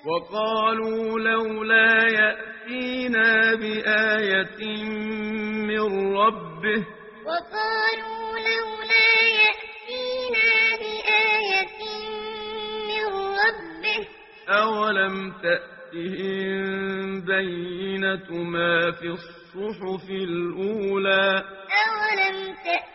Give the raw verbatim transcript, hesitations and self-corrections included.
وقالوا لولا يأتينا بآية من ربه وقالوا لولا يأتينا بآية من ربه أولم تأتهم بينة ما في الصحف الأولى أولم تأتهم